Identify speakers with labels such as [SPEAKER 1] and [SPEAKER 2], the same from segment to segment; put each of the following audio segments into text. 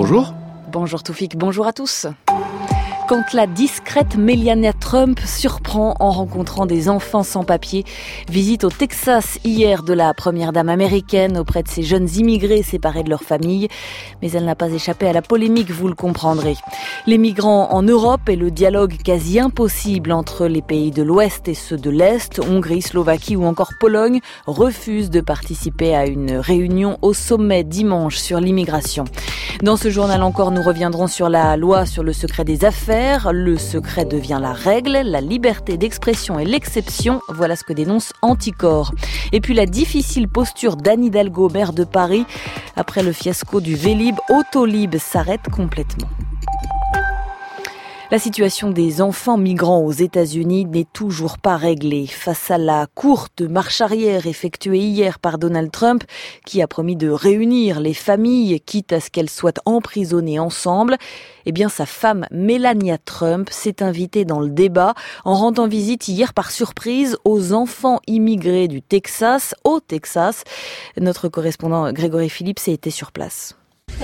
[SPEAKER 1] Bonjour.
[SPEAKER 2] Bonjour Toufik, bonjour à tous. Quand la discrète Melania Trump surprend en rencontrant des enfants sans papier, visite au Texas hier de la première dame américaine auprès de ces jeunes immigrés séparés de leur famille. Mais elle n'a pas échappé à la polémique, vous le comprendrez. Les migrants en Europe et le dialogue quasi impossible entre les pays de l'Ouest et ceux de l'Est, Hongrie, Slovaquie ou encore Pologne, refusent de participer à une réunion au sommet dimanche sur l'immigration. Dans ce journal encore, nous reviendrons sur la loi sur le secret des affaires. Le secret devient la règle, la liberté d'expression est l'exception. Voilà ce que dénonce Anticor. Et puis la difficile posture d'Anne Hidalgo, maire de Paris. Après le fiasco du Vélib, Autolib s'arrête complètement. La situation des enfants migrants aux États-Unis n'est toujours pas réglée. Face à la courte marche arrière effectuée hier par Donald Trump, qui a promis de réunir les familles, quitte à ce qu'elles soient emprisonnées ensemble, eh bien sa femme Melania Trump s'est invitée dans le débat en rendant visite hier par surprise aux enfants immigrés du Texas, au Texas. Notre correspondant Grégory Phillips était sur place.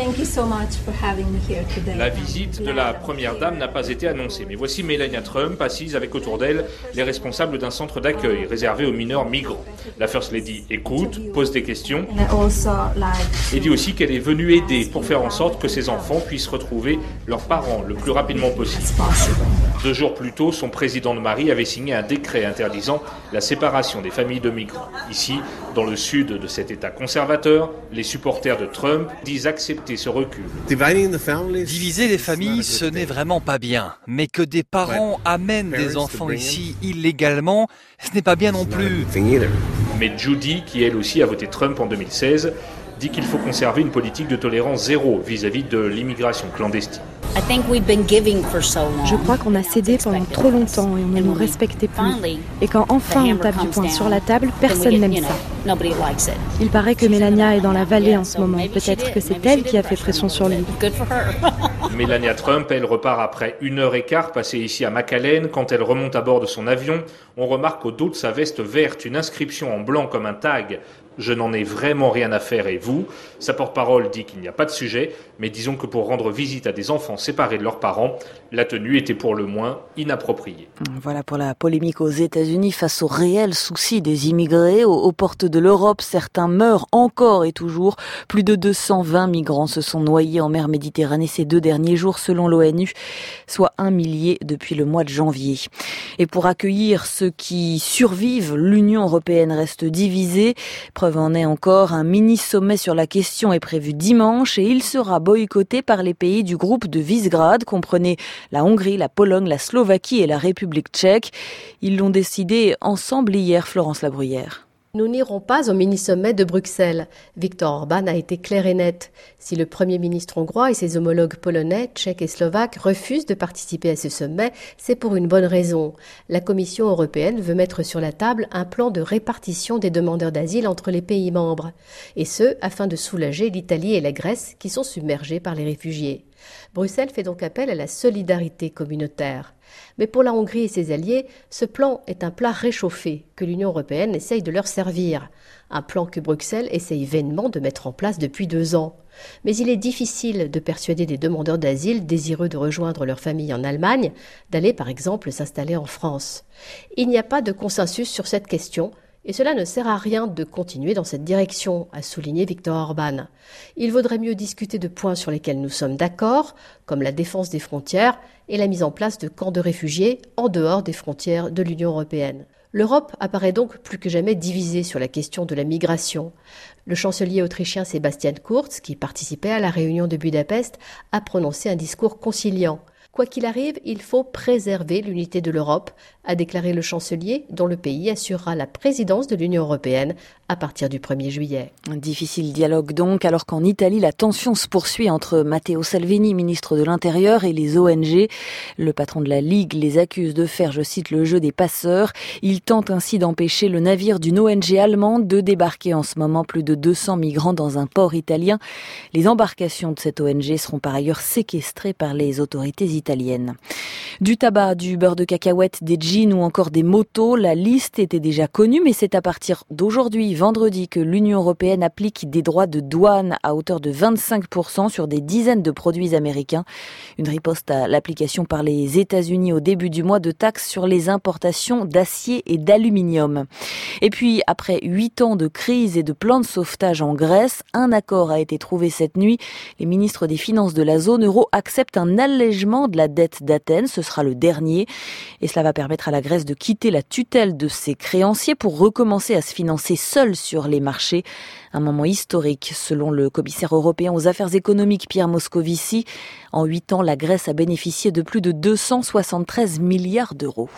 [SPEAKER 3] La visite de la première dame n'a pas été annoncée, mais voici Melania Trump assise avec autour d'elle les responsables d'un centre d'accueil réservé aux mineurs migrants. La First Lady écoute, pose des questions et dit aussi qu'elle est venue aider pour faire en sorte que ces enfants puissent retrouver leurs parents le plus rapidement possible. 2 jours plus tôt, son président de mari avait signé un décret interdisant la séparation des familles de migrants. Ici, dans le sud de cet État conservateur, les supporters de Trump disent accepter ce recul.
[SPEAKER 4] Diviser les familles, ce n'est vraiment pas bien. Mais que des parents amènent des enfants ici illégalement, ce n'est pas bien non plus.
[SPEAKER 3] Mais Judy, qui elle aussi a voté Trump en 2016, dit qu'il faut conserver une politique de tolérance zéro vis-à-vis de l'immigration clandestine.
[SPEAKER 5] Je crois qu'on a cédé pendant trop longtemps et on ne nous respectait plus. Et quand enfin on tape du poing sur la table, personne n'aime ça. Il paraît que Melania est dans la vallée en ce moment. Peut-être que c'est elle qui a fait pression sur lui.
[SPEAKER 3] Melania Trump, elle repart après 1h15 passée ici à McAllen. Quand elle remonte à bord de son avion, on remarque au dos de sa veste verte une inscription en blanc comme un tag. Je n'en ai vraiment rien à faire et vous. Sa porte-parole dit qu'il n'y a pas de sujet, mais disons que pour rendre visite à des enfants séparés de leurs parents, la tenue était pour le moins inappropriée.
[SPEAKER 2] Voilà pour la polémique aux États-Unis face aux réels soucis des immigrés. Aux portes de l'Europe, certains meurent encore et toujours. Plus de 220 migrants se sont noyés en mer Méditerranée ces 2 derniers jours selon l'ONU, soit 1 millier depuis le mois de janvier. Et pour accueillir ceux qui survivent, l'Union européenne reste divisée. Preuve en est encore, un mini-sommet sur la question est prévu dimanche et il sera boycotté par les pays du groupe de Visegrad, comprenez la Hongrie, la Pologne, la Slovaquie et la République tchèque. Ils l'ont décidé ensemble hier, Florence Labruyère.
[SPEAKER 6] Nous n'irons pas au mini-sommet de Bruxelles. Viktor Orban a été clair et net. Si le Premier ministre hongrois et ses homologues polonais, tchèques et slovaques refusent de participer à ce sommet, c'est pour une bonne raison. La Commission européenne veut mettre sur la table un plan de répartition des demandeurs d'asile entre les pays membres. Et ce, afin de soulager l'Italie et la Grèce qui sont submergés par les réfugiés. Bruxelles fait donc appel à la solidarité communautaire. Mais pour la Hongrie et ses alliés, ce plan est un plat réchauffé que l'Union européenne essaye de leur servir. Un plan que Bruxelles essaye vainement de mettre en place depuis 2 ans. Mais il est difficile de persuader des demandeurs d'asile désireux de rejoindre leur famille en Allemagne d'aller par exemple s'installer en France. Il n'y a pas de consensus sur cette question. Et cela ne sert à rien de continuer dans cette direction, a souligné Viktor Orban. Il vaudrait mieux discuter de points sur lesquels nous sommes d'accord, comme la défense des frontières et la mise en place de camps de réfugiés en dehors des frontières de l'Union européenne. L'Europe apparaît donc plus que jamais divisée sur la question de la migration. Le chancelier autrichien Sebastian Kurz, qui participait à la réunion de Budapest, a prononcé un discours conciliant. Quoi qu'il arrive, il faut préserver l'unité de l'Europe, a déclaré le chancelier, dont le pays assurera la présidence de l'Union européenne à partir du 1er juillet.
[SPEAKER 2] Un difficile dialogue donc, alors qu'en Italie, la tension se poursuit entre Matteo Salvini, ministre de l'Intérieur, et les ONG. Le patron de la Ligue les accuse de faire, je cite, le jeu des passeurs. Il tente ainsi d'empêcher le navire d'une ONG allemande de débarquer en ce moment plus de 200 migrants dans un port italien. Les embarcations de cette ONG seront par ailleurs séquestrées par les autorités italiennes. italienne. Du tabac, du beurre de cacahuète, des jeans ou encore des motos, la liste était déjà connue, mais c'est à partir d'aujourd'hui, vendredi, que l'Union européenne applique des droits de douane à hauteur de 25% sur des dizaines de produits américains. Une riposte à l'application par les États-Unis au début du mois de taxes sur les importations d'acier et d'aluminium. Et puis, après 8 ans de crise et de plan de sauvetage en Grèce, un accord a été trouvé cette nuit. Les ministres des Finances de la zone euro acceptent un allègement de la dette d'Athènes. Ce sera le dernier. Et cela va permettre à la Grèce de quitter la tutelle de ses créanciers pour recommencer à se financer seule sur les marchés. Un moment historique, selon le commissaire européen aux affaires économiques Pierre Moscovici. En 8 ans, la Grèce a bénéficié de plus de 273 milliards d'euros.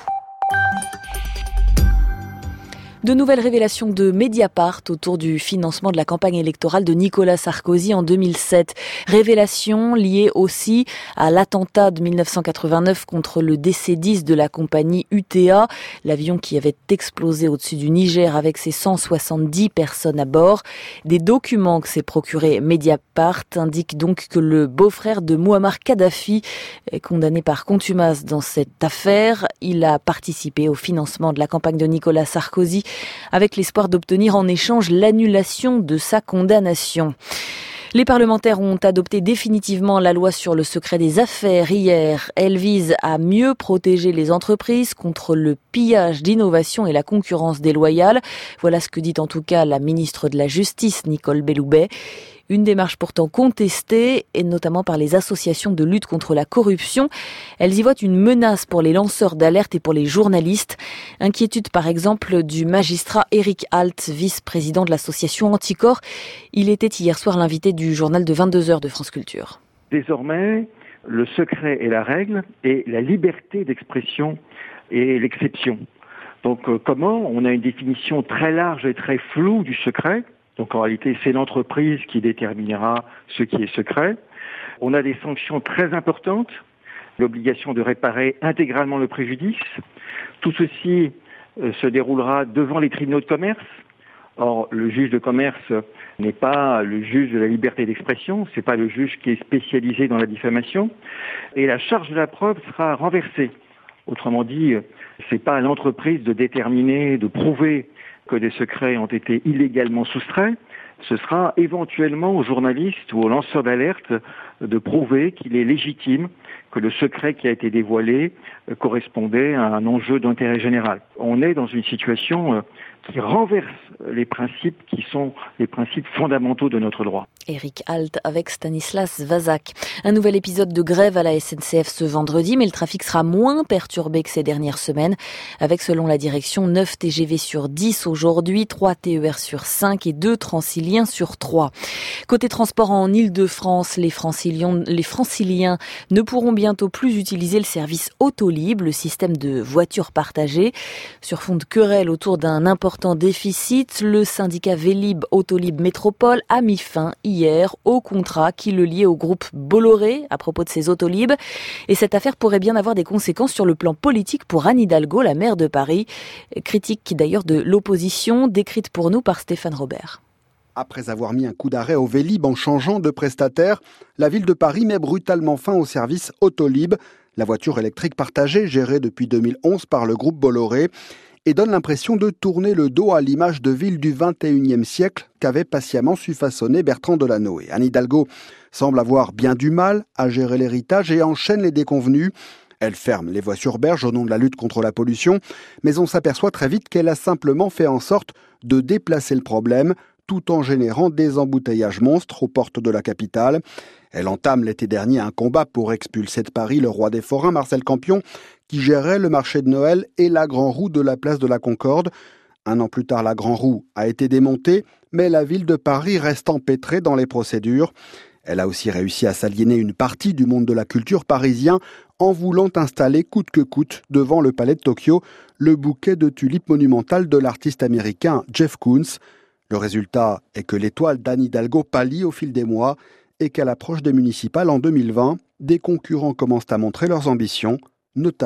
[SPEAKER 2] De nouvelles révélations de Mediapart autour du financement de la campagne électorale de Nicolas Sarkozy en 2007. Révélations liées aussi à l'attentat de 1989 contre le DC-10 de la compagnie UTA, l'avion qui avait explosé au-dessus du Niger avec ses 170 personnes à bord. Des documents que s'est procuré Mediapart indiquent donc que le beau-frère de Mouammar Kadhafi est condamné par contumace dans cette affaire. Il a participé au financement de la campagne de Nicolas Sarkozy avec l'espoir d'obtenir en échange l'annulation de sa condamnation. Les parlementaires ont adopté définitivement la loi sur le secret des affaires hier. Elle vise à mieux protéger les entreprises contre le pillage d'innovation et la concurrence déloyale. Voilà ce que dit en tout cas la ministre de la Justice, Nicole Belloubet. Une démarche pourtant contestée, et notamment par les associations de lutte contre la corruption. Elles y voient une menace pour les lanceurs d'alerte et pour les journalistes. Inquiétude par exemple du magistrat Eric Alt, vice-président de l'association Anticorps. Il était hier soir l'invité du journal de 22h de France Culture.
[SPEAKER 1] Désormais, le secret est la règle et la liberté d'expression est l'exception. Donc comment ? On a une définition très large et très floue du secret. Donc en réalité, c'est l'entreprise qui déterminera ce qui est secret. On a des sanctions très importantes, l'obligation de réparer intégralement le préjudice. Tout ceci se déroulera devant les tribunaux de commerce. Or, le juge de commerce n'est pas le juge de la liberté d'expression, c'est pas le juge qui est spécialisé dans la diffamation. Et la charge de la preuve sera renversée. Autrement dit, c'est pas à l'entreprise de déterminer, de prouver que des secrets ont été illégalement soustraits, ce sera éventuellement aux journalistes ou aux lanceurs d'alerte de prouver qu'il est légitime que le secret qui a été dévoilé correspondait à un enjeu d'intérêt général. On est dans une situation qui renverse les principes qui sont les principes fondamentaux de notre droit.
[SPEAKER 2] Eric Alt avec Stanislas Vazak. Un nouvel épisode de grève à la SNCF ce vendredi, mais le trafic sera moins perturbé que ces dernières semaines, avec selon la direction 9 TGV sur 10 aujourd'hui, 3 TER sur 5 et 2 Transiliens sur 3. Côté transport en Île-de-France, les franciliens ne pourront bientôt plus utiliser le service Autolib, le système de voitures partagées. Sur fond de querelle autour d'un important déficit, le syndicat Vélib Autolib Métropole a mis fin hier au contrat qui le liait au groupe Bolloré à propos de ses Autolib. Et cette affaire pourrait bien avoir des conséquences sur le plan politique pour Anne Hidalgo, la maire de Paris. Critique d'ailleurs de l'opposition, décrite pour nous par Stéphane Robert.
[SPEAKER 7] Après avoir mis un coup d'arrêt au Vélib en changeant de prestataire, la ville de Paris met brutalement fin au service Autolib, la voiture électrique partagée gérée depuis 2011 par le groupe Bolloré, et donne l'impression de tourner le dos à l'image de ville du XXIe siècle qu'avait patiemment su façonner Bertrand Delanoë. Anne Hidalgo semble avoir bien du mal à gérer l'héritage et enchaîne les déconvenus. Elle ferme les voies sur berge au nom de la lutte contre la pollution, mais on s'aperçoit très vite qu'elle a simplement fait en sorte de déplacer le problème tout en générant des embouteillages monstres aux portes de la capitale. Elle entame l'été dernier un combat pour expulser de Paris le roi des forains, Marcel Campion, qui gérait le marché de Noël et la Grand Roue de la place de la Concorde. Un an plus tard, la Grand Roue a été démontée, mais la ville de Paris reste empêtrée dans les procédures. Elle a aussi réussi à s'aliéner une partie du monde de la culture parisien en voulant installer coûte que coûte devant le palais de Tokyo le bouquet de tulipes monumentales de l'artiste américain Jeff Koons. Le résultat est que l'étoile d'Anne Hidalgo pâlit au fil des mois et qu'à l'approche des municipales en 2020, des concurrents commencent à montrer leurs ambitions, notamment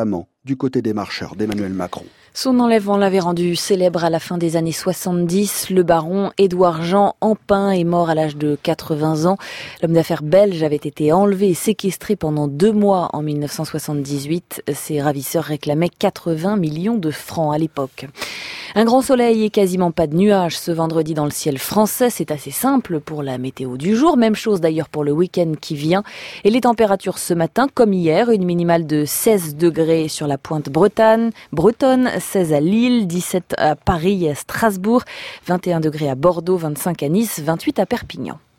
[SPEAKER 7] du côté des marcheurs d'Emmanuel Macron.
[SPEAKER 2] Son enlèvement l'avait rendu célèbre à la fin des années 70. Le baron Édouard Jean Empin est mort à l'âge de 80 ans. L'homme d'affaires belge avait été enlevé et séquestré pendant 2 mois en 1978. Ses ravisseurs réclamaient 80 millions de francs à l'époque. Un grand soleil et quasiment pas de nuages ce vendredi dans le ciel français. C'est assez simple pour la météo du jour. Même chose d'ailleurs pour le week-end qui vient. Et les températures ce matin, comme hier, une minimale de 16 degrés sur la pointe bretonne, 16 à Lille, 17 à Paris et à Strasbourg, 21 degrés à Bordeaux, 25 à Nice, 28 à Perpignan.